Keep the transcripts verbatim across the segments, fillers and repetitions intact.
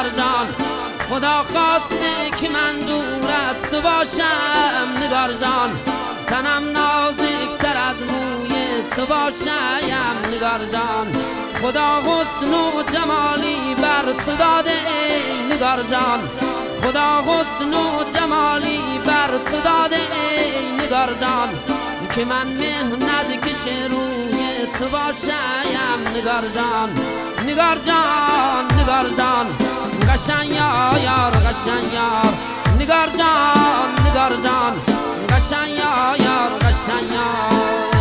نگار جان. خدا خواسته که من دور از تو باشم نگار جان. تنم نازک تر از موی تو باشم نگار جان. خدا حسن و جمالی بر تو داده ای نگار جان. خدا حسن و جمالی بر تو داده ای نگار جان. که من مهنت کش روی تو باشم نگار جان. نگار جان نگار جان قشنگ یار قشنگ یار. نگار جان نگار جان قشنگ یار قشنگ یار.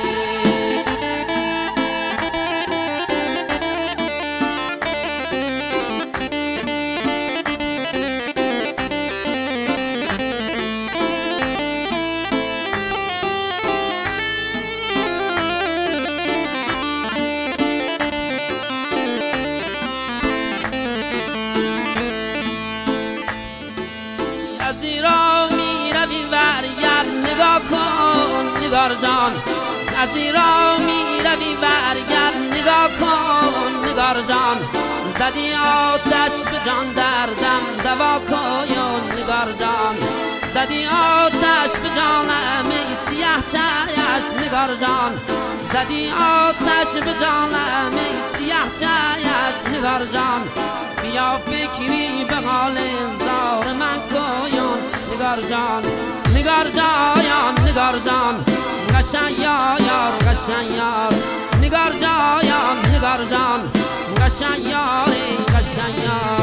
از ایران می روی برگرد نگاه کن نگار جان. از ایران می روی برگرد نگاه کن نگار جان. زدی آتش به جان دردم دوا کن نگار جان. زدی آتش به جانم ای سیاه چشم نگار جان. زدی آتش به جانم ای سیاه چشم نگار جان. بیا فکری به حال انذار من کن نگار جان. نگار جان نگار جان قشنگ یار قشنگ یار. نگار جان نگار جان قشنگ یار قشنگ یار.